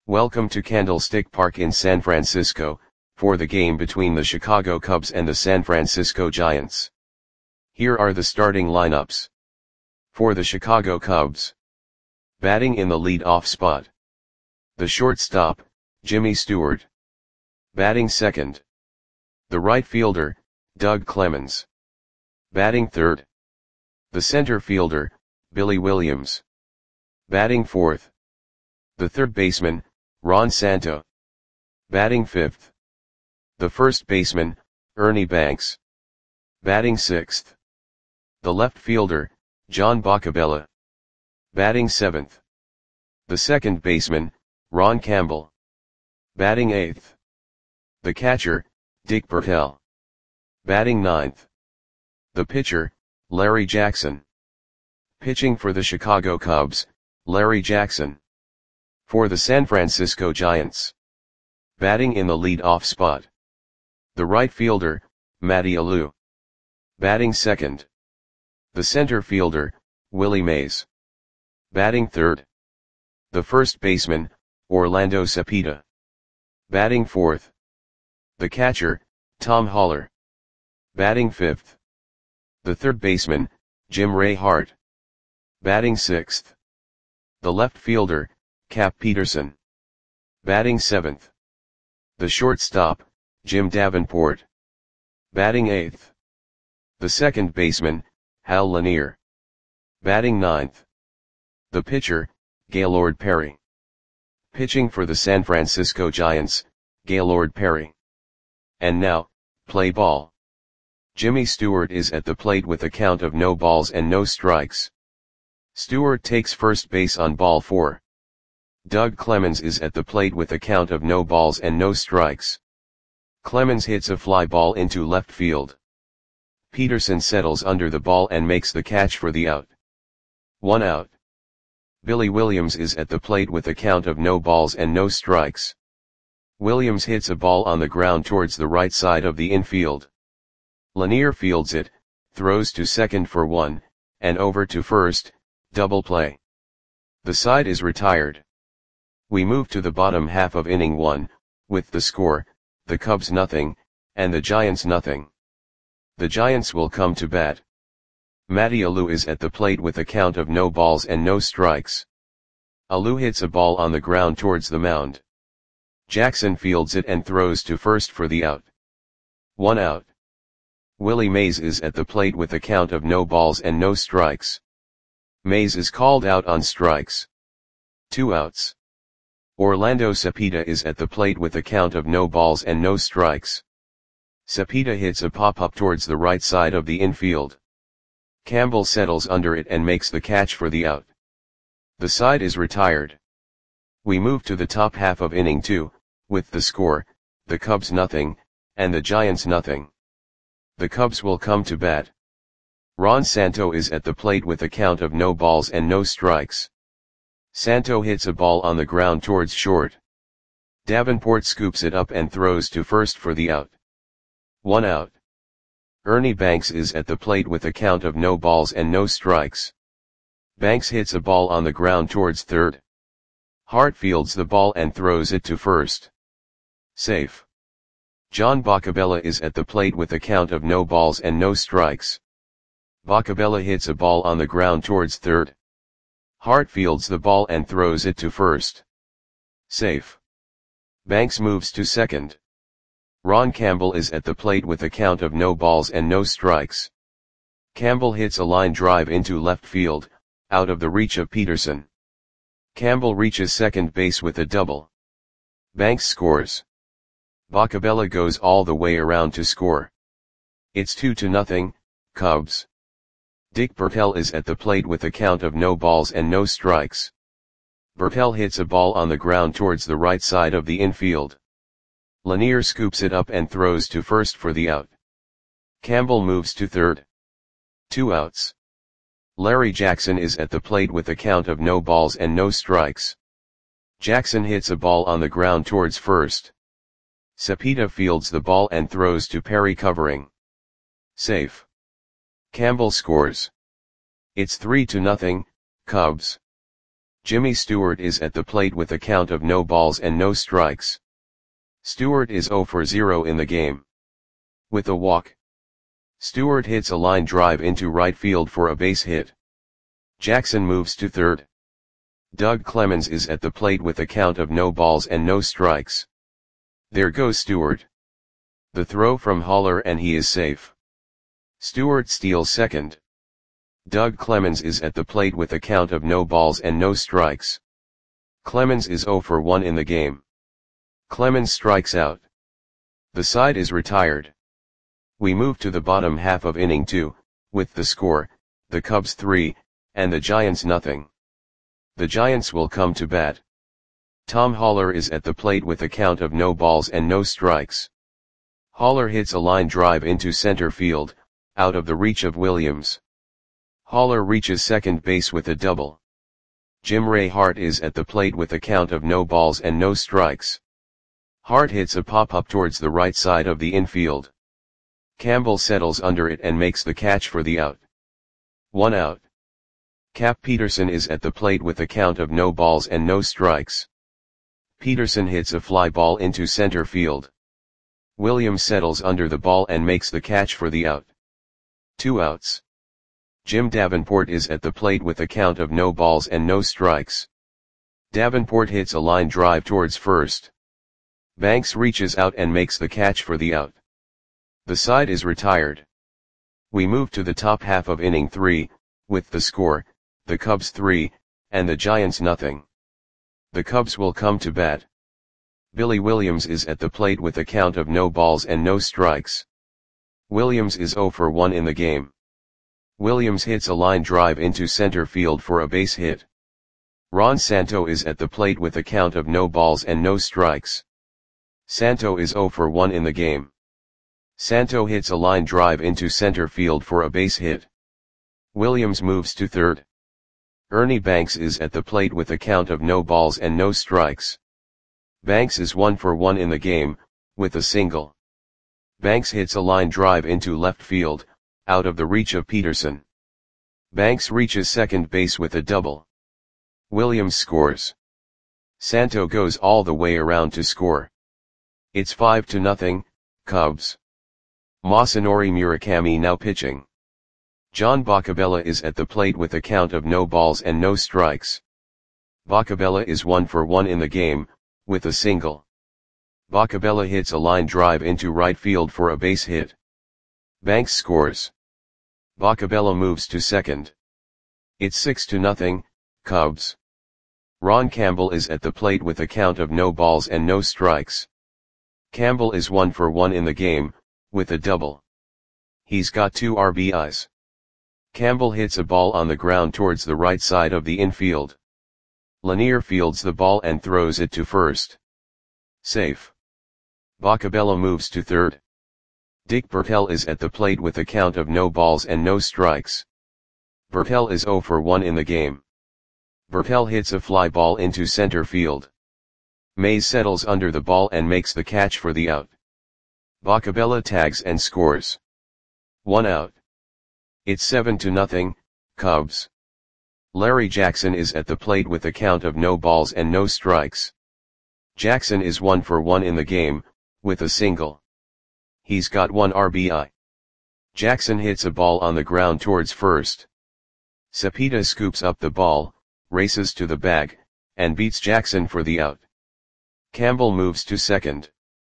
Welcome to Candlestick Park in San Francisco, for the game between the Chicago Cubs and the San Francisco Giants. Here are the starting lineups. For the Chicago Cubs. Batting in the lead-off spot. The shortstop, Jimmy Stewart. Batting second. The right fielder, Doug Clemens. Batting third. The center fielder, Billy Williams. Batting fourth. The third baseman, Ron Santo. Batting fifth. The first baseman, Ernie Banks. Batting sixth. The left fielder, John Boccabella. Batting seventh. The second baseman, Ron Campbell. Batting eighth. The catcher, Dick Bertel. Batting ninth. The pitcher, Larry Jackson. Pitching for the Chicago Cubs, Larry Jackson. For the San Francisco Giants. Batting in the lead-off spot. The right fielder, Matty Alou. Batting second. The center fielder, Willie Mays. Batting third. The first baseman, Orlando Cepeda. Batting fourth. The catcher, Tom Haller. Batting fifth. The third baseman, Jim Ray Hart. Batting sixth. The left fielder, Cap Peterson. Batting seventh. The shortstop, Jim Davenport. Batting eighth. The second baseman, Hal Lanier. Batting ninth. The pitcher, Gaylord Perry. Pitching for the San Francisco Giants, Gaylord Perry. And now, play ball. Jimmy Stewart is at the plate with a count of no balls and no strikes. Stewart takes first base on ball 4. Doug Clemens is at the plate with a count of no balls and no strikes. Clemens hits a fly ball into left field. Peterson settles under the ball and makes the catch for the out. 1 out. Billy Williams is at the plate with a count of no balls and no strikes. Williams hits a ball on the ground towards the right side of the infield. Lanier fields it, throws to second for 1, and over to first, double play. The side is retired. We move to the bottom half of inning 1, with the score, the Cubs nothing, and the Giants nothing. The Giants will come to bat. Matty Alou is at the plate with a count of no balls and no strikes. Alou hits a ball on the ground towards the mound. Jackson fields it and throws to first for the out. 1 out. Willie Mays is at the plate with a count of no balls and no strikes. Mays is called out on strikes. 2 outs. Orlando Cepeda is at the plate with a count of no balls and no strikes. Cepeda hits a pop-up towards the right side of the infield. Campbell settles under it and makes the catch for the out. The side is retired. We move to the top half of inning 2, with the score, the Cubs nothing, and the Giants nothing. The Cubs will come to bat. Ron Santo is at the plate with a count of no balls and no strikes. Santo hits a ball on the ground towards short. Davenport scoops it up and throws to first for the out. 1 out. Ernie Banks is at the plate with a count of no balls and no strikes. Banks hits a ball on the ground towards third. Hart fields the ball and throws it to first. Safe. John Boccabella is at the plate with a count of no balls and no strikes. Boccabella hits a ball on the ground towards third. Hart fields the ball and throws it to first. Safe. Banks moves to second. Ron Campbell is at the plate with a count of no balls and no strikes. Campbell hits a line drive into left field, out of the reach of Peterson. Campbell reaches second base with a double. Banks scores. Boccabella goes all the way around to score. It's 2-0, Cubs. Dick Bertel is at the plate with a count of no balls and no strikes. Bertel hits a ball on the ground towards the right side of the infield. Lanier scoops it up and throws to first for the out. Campbell moves to third. 2 outs. Larry Jackson is at the plate with a count of no balls and no strikes. Jackson hits a ball on the ground towards first. Cepeda fields the ball and throws to Perry covering. Safe. Campbell scores. It's 3-0, Cubs. Jimmy Stewart is at the plate with a count of no balls and no strikes. Stewart is 0 for 0 in the game. With a walk, Stewart hits a line drive into right field for a base hit. Jackson moves to third. Doug Clemens is at the plate with a count of no balls and no strikes. There goes Stewart. The throw from Haller and he is safe. Stewart steals second. Doug Clemens is at the plate with a count of no balls and no strikes. Clemens is 0 for 1 in the game. Clemens strikes out. The side is retired. We move to the bottom half of inning 2, with the score, the Cubs 3, and the Giants nothing. The Giants will come to bat. Tom Haller is at the plate with a count of no balls and no strikes. Haller hits a line drive into center field, out of the reach of Williams. Haller reaches second base with a double. Jim Ray Hart is at the plate with a count of no balls and no strikes. Hart hits a pop-up towards the right side of the infield. Campbell settles under it and makes the catch for the out. 1 out. Cap Peterson is at the plate with a count of no balls and no strikes. Peterson hits a fly ball into center field. Williams settles under the ball and makes the catch for the out. 2 outs. Jim Davenport is at the plate with a count of no balls and no strikes. Davenport hits a line drive towards first. Banks reaches out and makes the catch for the out. The side is retired. We move to the top half of inning 3, with the score, the Cubs 3, and the Giants nothing. The Cubs will come to bat. Billy Williams is at the plate with a count of no balls and no strikes. Williams is 0 for 1 in the game. Williams hits a line drive into center field for a base hit. Ron Santo is at the plate with a count of no balls and no strikes. Santo is 0 for 1 in the game. Santo hits a line drive into center field for a base hit. Williams moves to third. Ernie Banks is at the plate with a count of no balls and no strikes. Banks is 1 for 1 in the game, with a single. Banks hits a line drive into left field, out of the reach of Peterson. Banks reaches second base with a double. Williams scores. Santo goes all the way around to score. It's 5-0, Cubs. Masanori Murakami now pitching. John Boccabella is at the plate with a count of no balls and no strikes. Boccabella is 1 for 1 in the game, with a single. Boccabella hits a line drive into right field for a base hit. Banks scores. Boccabella moves to second. It's 6-0, Cubs. Ron Campbell is at the plate with a count of no balls and no strikes. Campbell is 1 for 1 in the game, with a double. He's got 2 RBIs. Campbell hits a ball on the ground towards the right side of the infield. Lanier fields the ball and throws it to first. Safe. Boccabella moves to third. Dick Bertel is at the plate with a count of no balls and no strikes. Bertel is 0 for 1 in the game. Bertel hits a fly ball into center field. Mays settles under the ball and makes the catch for the out. Boccabella tags and scores. 1 out. It's 7-0, Cubs. Larry Jackson is at the plate with a count of no balls and no strikes. Jackson is 1 for 1 in the game, with a single. He's got 1 RBI. Jackson hits a ball on the ground towards first. Cepeda scoops up the ball, races to the bag, and beats Jackson for the out. Campbell moves to second.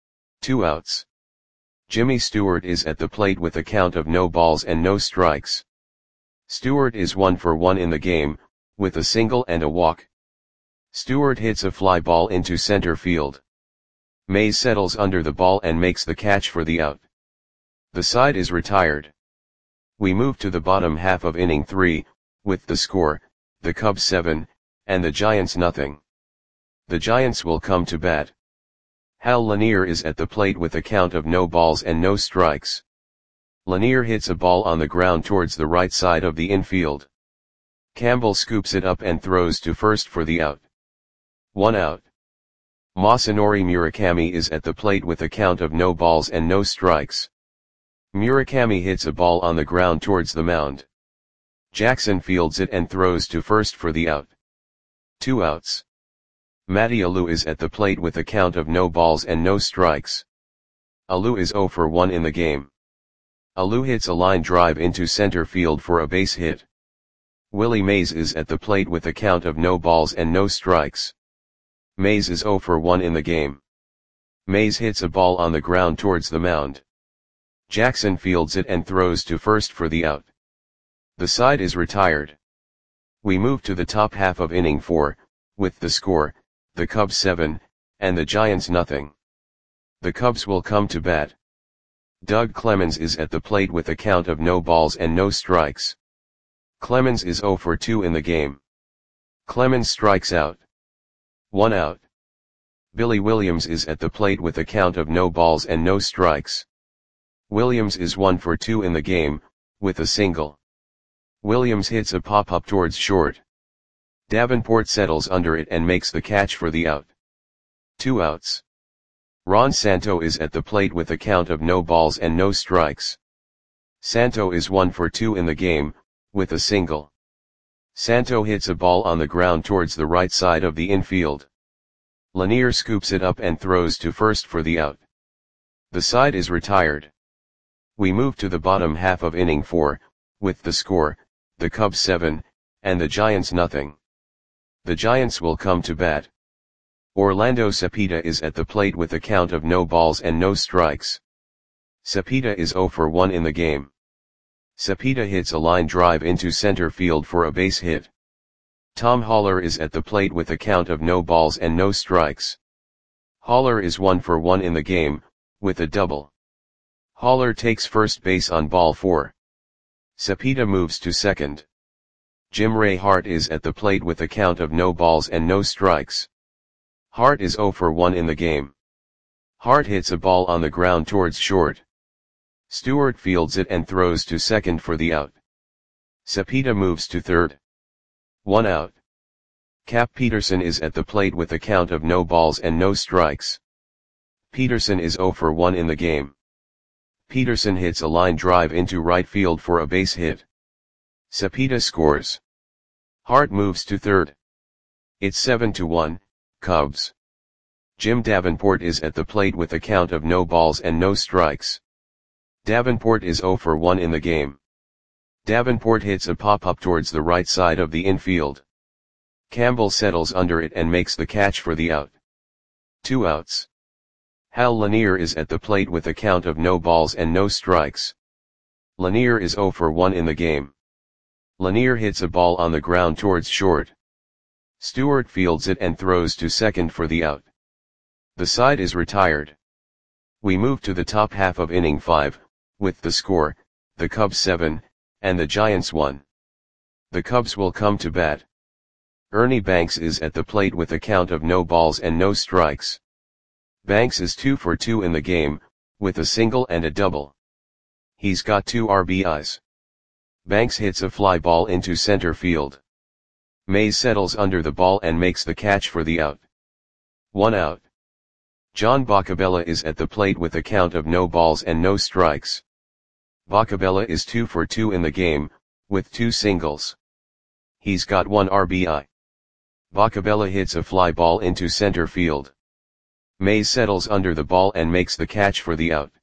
2 outs. Jimmy Stewart is at the plate with a count of no balls and no strikes. Stewart is 1 for 1 in the game, with a single and a walk. Stewart hits a fly ball into center field. Mays settles under the ball and makes the catch for the out. The side is retired. We move to the bottom half of inning 3, with the score, the Cubs 7, and the Giants nothing. The Giants will come to bat. Hal Lanier is at the plate with a count of no balls and no strikes. Lanier hits a ball on the ground towards the right side of the infield. Campbell scoops it up and throws to first for the out. 1 out. Masanori Murakami is at the plate with a count of no balls and no strikes. Murakami hits a ball on the ground towards the mound. Jackson fields it and throws to first for the out. 2 outs. Matty Alou is at the plate with a count of no balls and no strikes. Alou is 0 for 1 in the game. Alou hits a line drive into center field for a base hit. Willie Mays is at the plate with a count of no balls and no strikes. Mays is 0 for 1 in the game. Mays hits a ball on the ground towards the mound. Jackson fields it and throws to first for the out. The side is retired. We move to the top half of inning 4, with the score, the Cubs 7, and the Giants nothing. The Cubs will come to bat. Doug Clemens is at the plate with a count of no balls and no strikes. Clemens is 0 for 2 in the game. Clemens strikes out. 1 out. Billy Williams is at the plate with a count of no balls and no strikes. Williams is 1 for 2 in the game, with a single. Williams hits a pop-up towards short. Davenport settles under it and makes the catch for the out. 2 outs. Ron Santo is at the plate with a count of no balls and no strikes. Santo is 1 for 2 in the game, with a single. Santo hits a ball on the ground towards the right side of the infield. Lanier scoops it up and throws to first for the out. The side is retired. We move to the bottom half of inning 4, with the score, the Cubs 7, and the Giants nothing. The Giants will come to bat. Orlando Cepeda is at the plate with a count of no balls and no strikes. Cepeda is 0 for 1 in the game. Cepeda hits a line drive into center field for a base hit. Tom Haller is at the plate with a count of no balls and no strikes. Haller is 1 for 1 in the game, with a double. Haller takes first base on ball 4. Cepeda moves to second. Jim Ray Hart is at the plate with a count of no balls and no strikes. Hart is 0 for 1 in the game. Hart hits a ball on the ground towards short. Stewart fields it and throws to second for the out. Cepeda moves to third. 1 out. Cap Peterson is at the plate with a count of no balls and no strikes. Peterson is 0 for 1 in the game. Peterson hits a line drive into right field for a base hit. Cepeda scores. Hart moves to third. It's 7-1, Cubs. Jim Davenport is at the plate with a count of no balls and no strikes. Davenport is 0 for 1 in the game. Davenport hits a pop-up towards the right side of the infield. Campbell settles under it and makes the catch for the out. 2 outs. Hal Lanier is at the plate with a count of no balls and no strikes. Lanier is 0 for 1 in the game. Lanier hits a ball on the ground towards short. Stewart fields it and throws to second for the out. The side is retired. We move to the top half of inning 5, with the score, the Cubs 7, and the Giants 1. The Cubs will come to bat. Ernie Banks is at the plate with a count of no balls and no strikes. Banks is 2 for 2 in the game, with a single and a double. He's got 2 RBIs. Banks hits a fly ball into center field. Mays settles under the ball and makes the catch for the out. 1 out. John Boccabella is at the plate with a count of no balls and no strikes. Boccabella is 2 for 2 in the game, with 2 singles. He's got 1 RBI. Boccabella hits a fly ball into center field. Mays settles under the ball and makes the catch for the out.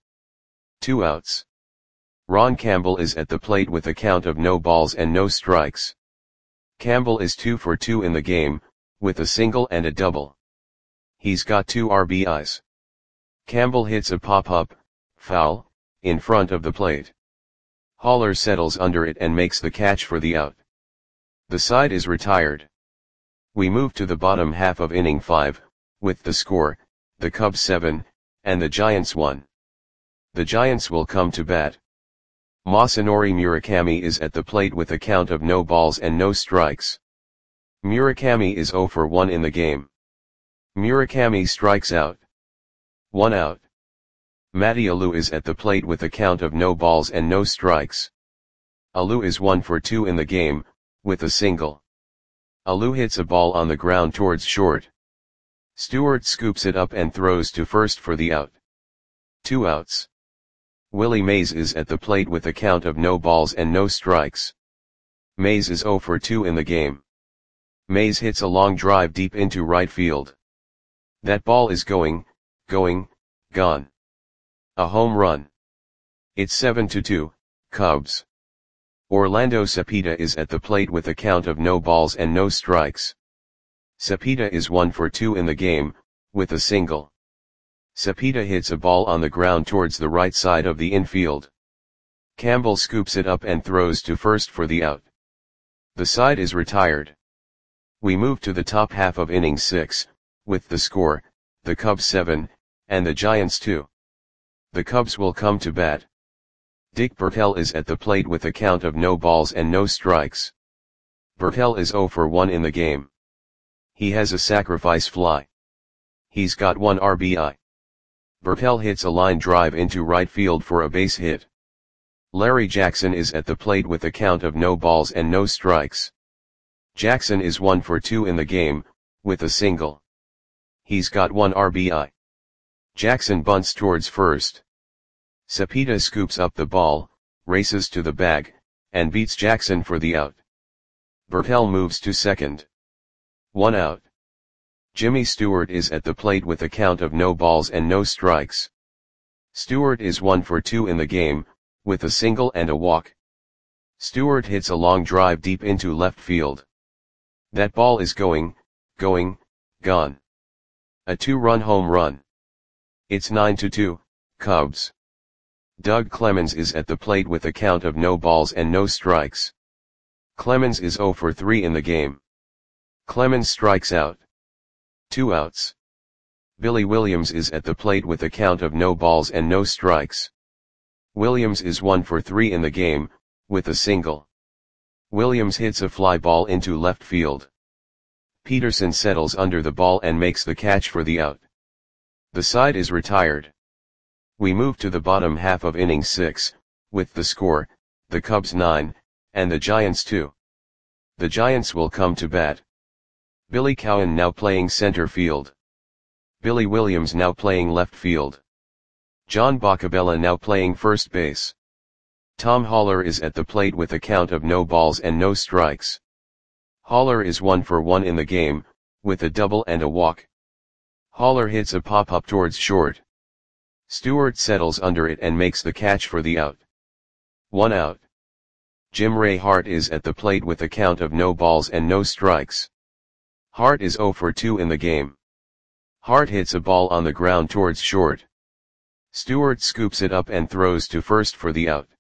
2 outs. Ron Campbell is at the plate with a count of no balls and no strikes. Campbell is 2 for 2 in the game, with a single and a double. He's got 2 RBIs. Campbell hits a pop-up, foul, in front of the plate. Haller settles under it and makes the catch for the out. The side is retired. We move to the bottom half of inning 5, with the score, the Cubs 7, and the Giants 1. The Giants will come to bat. Masanori Murakami is at the plate with a count of no balls and no strikes. Murakami is 0 for 1 in the game. Murakami strikes out. 1 out. Matty Alou is at the plate with a count of no balls and no strikes. Alou is 1 for 2 in the game, with a single. Alou hits a ball on the ground towards short. Stewart scoops it up and throws to first for the out. 2 outs. Willie Mays is at the plate with a count of no balls and no strikes. Mays is 0 for 2 in the game. Mays hits a long drive deep into right field. That ball is going, gone. A home run. It's 7-2, Cubs. Orlando Cepeda is at the plate with a count of no balls and no strikes. Cepeda is 1 for 2 in the game, with a single. Cepeda hits a ball on the ground towards the right side of the infield. Campbell scoops it up and throws to first for the out. The side is retired. We move to the top half of inning 6, with the score, the Cubs 7, and the Giants 2. The Cubs will come to bat. Dick Bertel is at the plate with a count of no balls and no strikes. Bertel is 0 for 1 in the game. He has a sacrifice fly. He's got 1 RBI. Bertel hits a line drive into right field for a base hit. Larry Jackson is at the plate with a count of no balls and no strikes. Jackson is 1 for 2 in the game, with a single. He's got 1 RBI. Jackson bunts towards first. Cepeda scoops up the ball, races to the bag, and beats Jackson for the out. Bertel moves to second. 1 out. Jimmy Stewart is at the plate with a count of no balls and no strikes. Stewart is 1 for 2 in the game, with a single and a walk. Stewart hits a long drive deep into left field. That ball is going, gone. A 2-run home run. It's 9-2, Cubs. Doug Clemens is at the plate with a count of no balls and no strikes. Clemens is 0 for 3 in the game. Clemens strikes out. 2 outs. Billy Williams is at the plate with a count of no balls and no strikes. Williams is 1 for 3 in the game, with a single. Williams hits a fly ball into left field. Peterson settles under the ball and makes the catch for the out. The side is retired. We move to the bottom half of inning 6, with the score, the Cubs 9, and the Giants 2. The Giants will come to bat. Billy Cowan now playing center field. Billy Williams now playing left field. John Boccabella now playing first base. Tom Haller is at the plate with a count of no balls and no strikes. Haller is 1 for 1 in the game, with a double and a walk. Haller hits a pop-up towards short. Stewart settles under it and makes the catch for the out. 1 out. Jim Ray Hart is at the plate with a count of no balls and no strikes. Hart is 0 for 2 in the game. Hart hits a ball on the ground towards short. Stewart scoops it up and throws to first for the out.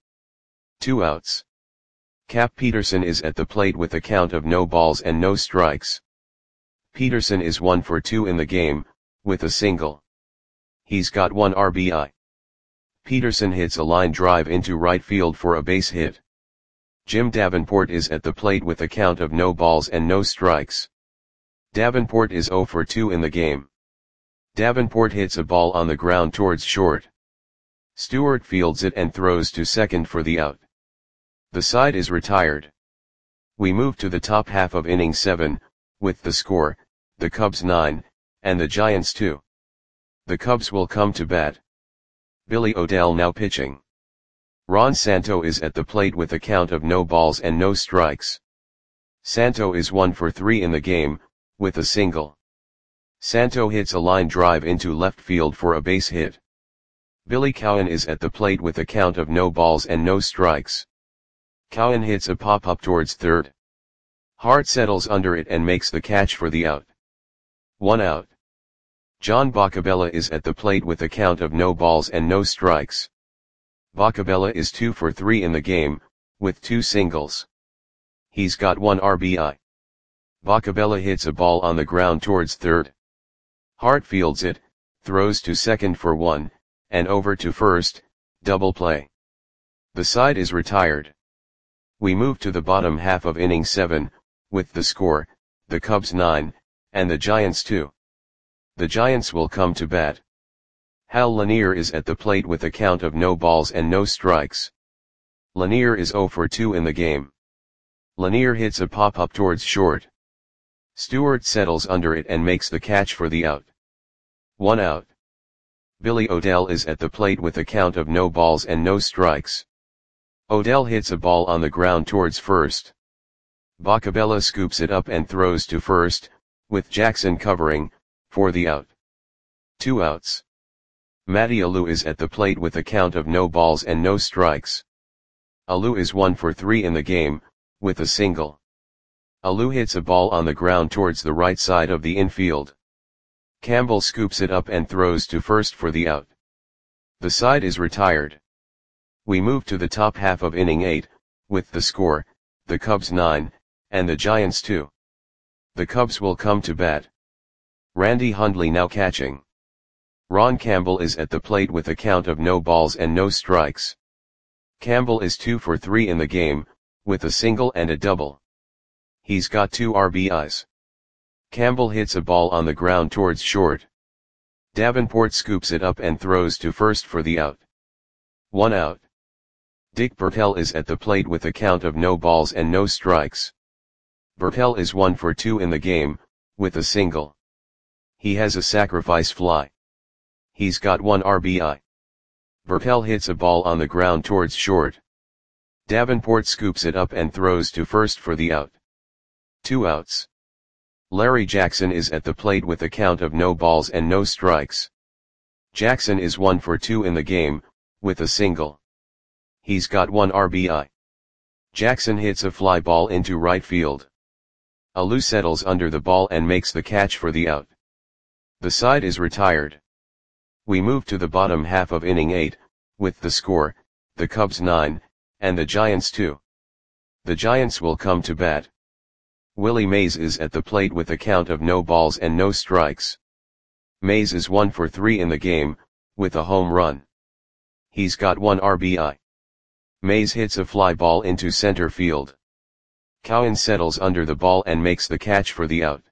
2 outs. Cap Peterson is at the plate with a count of no balls and no strikes. Peterson is 1 for 2 in the game, with a single. He's got 1 RBI. Peterson hits a line drive into right field for a base hit. Jim Davenport is at the plate with a count of no balls and no strikes. Davenport is 0 for 2 in the game. Davenport hits a ball on the ground towards short. Stewart fields it and throws to second for the out. The side is retired. We move to the top half of inning 7, with the score, the Cubs 9, and the Giants 2. The Cubs will come to bat. Billy O'Dell now pitching. Ron Santo is at the plate with a count of no balls and no strikes. Santo is 1 for 3 in the game, with a single. Santo hits a line drive into left field for a base hit. Billy Cowan is at the plate with a count of no balls and no strikes. Cowan hits a pop-up towards third. Hart settles under it and makes the catch for the out. 1 out. John Boccabella is at the plate with a count of no balls and no strikes. Boccabella is 2 for 3 in the game, with 2 singles. He's got 1 RBI. Boccabella hits a ball on the ground towards third. Hart fields it, throws to second for 1, and over to first, double play. The side is retired. We move to the bottom half of inning 7, with the score, the Cubs 9, and the Giants 2. The Giants will come to bat. Hal Lanier is at the plate with a count of no balls and no strikes. Lanier is 0 for 2 in the game. Lanier hits a pop-up towards short. Stewart settles under it and makes the catch for the out. 1 out. Billy O'Dell is at the plate with a count of no balls and no strikes. O'Dell hits a ball on the ground towards first. Bacabella scoops it up and throws to first, with Jackson covering, for the out. 2 outs. Matty Alou is at the plate with a count of no balls and no strikes. Alou is 1 for 3 in the game, with a single. Alou hits a ball on the ground towards the right side of the infield. Campbell scoops it up and throws to first for the out. The side is retired. We move to the top half of inning 8, with the score, the Cubs 9, and the Giants 2. The Cubs will come to bat. Randy Hundley now catching. Ron Campbell is at the plate with a count of no balls and no strikes. Campbell is 2 for 3 in the game, with a single and a double. He's got 2 RBIs. Campbell hits a ball on the ground towards short. Davenport scoops it up and throws to first for the out. 1 out. Dick Bertel is at the plate with a count of no balls and no strikes. Bertel is 1 for 2 in the game, with a single. He has a sacrifice fly. He's got 1 RBI. Bertel hits a ball on the ground towards short. Davenport scoops it up and throws to first for the out. 2 outs. Larry Jackson is at the plate with a count of no balls and no strikes. Jackson is 1 for 2 in the game, with a single. He's got 1 RBI. Jackson hits a fly ball into right field. Alou settles under the ball and makes the catch for the out. The side is retired. We move to the bottom half of inning 8, with the score, the Cubs 9, and the Giants 2. The Giants will come to bat. Willie Mays is at the plate with a count of no balls and no strikes. Mays is 1 for 3 in the game, with a home run. He's got 1 RBI. Mays hits a fly ball into center field. Cowan settles under the ball and makes the catch for the out.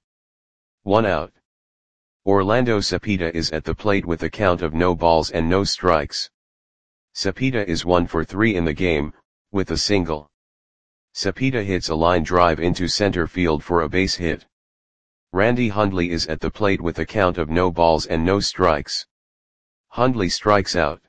1 out. Orlando Cepeda is at the plate with a count of no balls and no strikes. Cepeda is 1 for 3 in the game, with a single. Cepeda hits a line drive into center field for a base hit. Randy Hundley is at the plate with a count of no balls and no strikes. Hundley strikes out.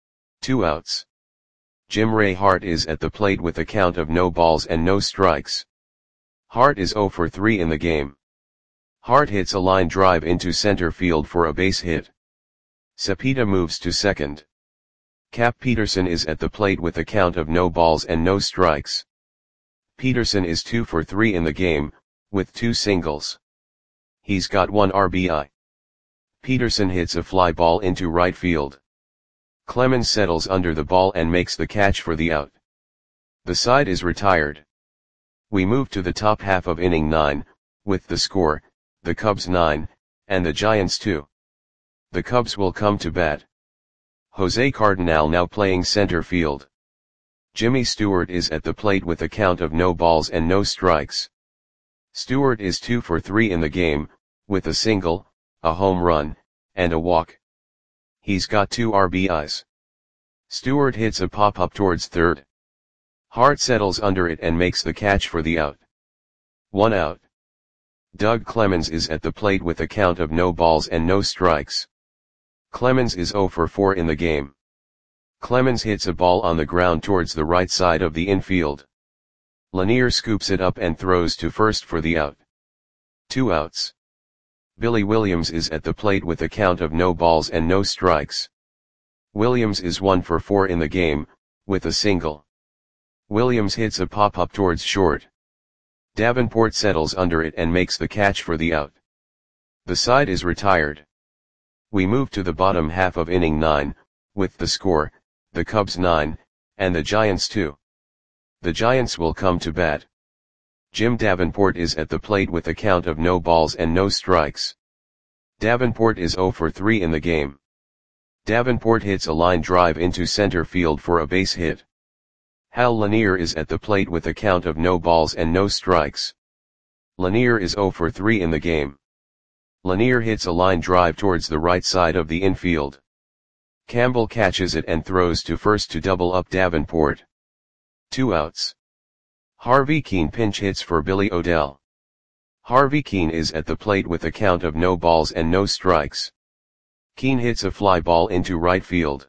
2 outs. Jim Ray Hart is at the plate with a count of no balls and no strikes. Hart is 0 for 3 in the game. Hart hits a line drive into center field for a base hit. Cepeda moves to second. Cap Peterson is at the plate with a count of no balls and no strikes. Peterson is 2 for 3 in the game, with 2 singles. He's got 1 RBI. Peterson hits a fly ball into right field. Clemens settles under the ball and makes the catch for the out. The side is retired. We move to the top half of inning 9, with the score, the Cubs 9, and the Giants 2. The Cubs will come to bat. Jose Cardinal now playing center field. Jimmy Stewart is at the plate with a count of no balls and no strikes. Stewart is 2 for 3 in the game, with a single, a home run, and a walk. He's got 2 RBIs. Stewart hits a pop-up towards third. Hart settles under it and makes the catch for the out. 1 out. Doug Clemens is at the plate with a count of no balls and no strikes. Clemens is 0 for 4 in the game. Clemens hits a ball on the ground towards the right side of the infield. Lanier scoops it up and throws to first for the out. 2 outs. Billy Williams is at the plate with a count of no balls and no strikes. Williams is 1 for 4 in the game, with a single. Williams hits a pop-up towards short. Davenport settles under it and makes the catch for the out. The side is retired. We move to the bottom half of inning 9, with the score, the Cubs 9, and the Giants 2. The Giants will come to bat. Jim Davenport is at the plate with a count of no balls and no strikes. Davenport is 0 for 3 in the game. Davenport hits a line drive into center field for a base hit. Hal Lanier is at the plate with a count of no balls and no strikes. Lanier is 0 for 3 in the game. Lanier hits a line drive towards the right side of the infield. Campbell catches it and throws to first to double up Davenport. 2 outs. Harvey Keene pinch hits for Billy Odell. Harvey Keene is at the plate with a count of no balls and no strikes. Keene hits a fly ball into right field.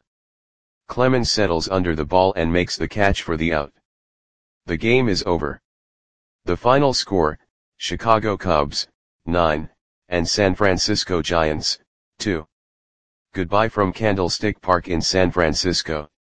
Clemens settles under the ball and makes the catch for the out. The game is over. The final score, Chicago Cubs, 9, and San Francisco Giants, 2. Goodbye from Candlestick Park in San Francisco.